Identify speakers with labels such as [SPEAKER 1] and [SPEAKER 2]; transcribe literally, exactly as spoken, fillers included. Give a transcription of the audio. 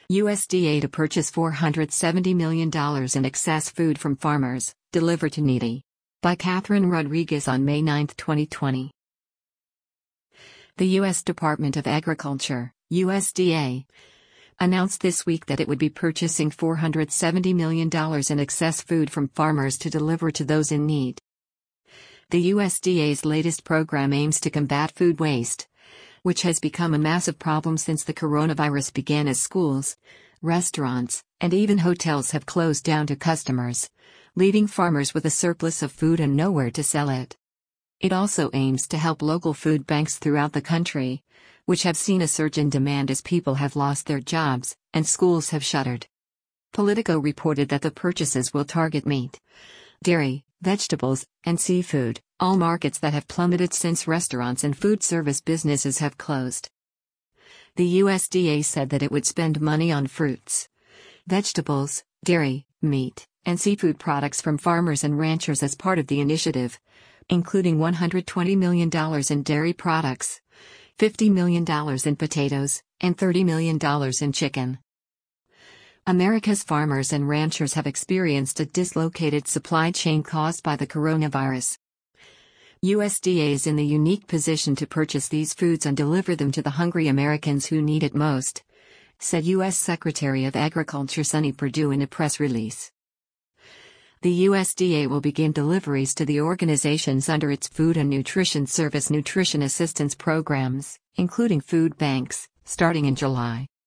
[SPEAKER 1] U S D A to purchase four hundred seventy million dollars in excess food from farmers, deliver to needy. By Catherine Rodriguez on May ninth, twenty twenty. The U S Department of Agriculture, U S D A, announced this week that it would be purchasing four hundred seventy million dollars in excess food from farmers to deliver to those in need. The U S D A's latest program aims to combat food waste, which has become a massive problem since the coronavirus began, as schools, restaurants, and even hotels have closed down to customers, leaving farmers with a surplus of food and nowhere to sell it. It also aims to help local food banks throughout the country, which have seen a surge in demand as people have lost their jobs and schools have shuttered. Politico reported that the purchases will target meat, dairy, vegetables, and seafood, all markets that have plummeted since restaurants and food service businesses have closed. The U S D A said that it would spend money on fruits, vegetables, dairy, meat, and seafood products from farmers and ranchers as part of the initiative, including one hundred twenty million dollars in dairy products, fifty million dollars in potatoes, and thirty million dollars in chicken. America's farmers and ranchers have experienced a dislocated supply chain caused by the coronavirus. U S D A is in the unique position to purchase these foods and deliver them to the hungry Americans who need it most, said U S Secretary of Agriculture Sonny Perdue in a press release. The U S D A will begin deliveries to the organizations under its Food and Nutrition Service nutrition assistance programs, including food banks, starting in July.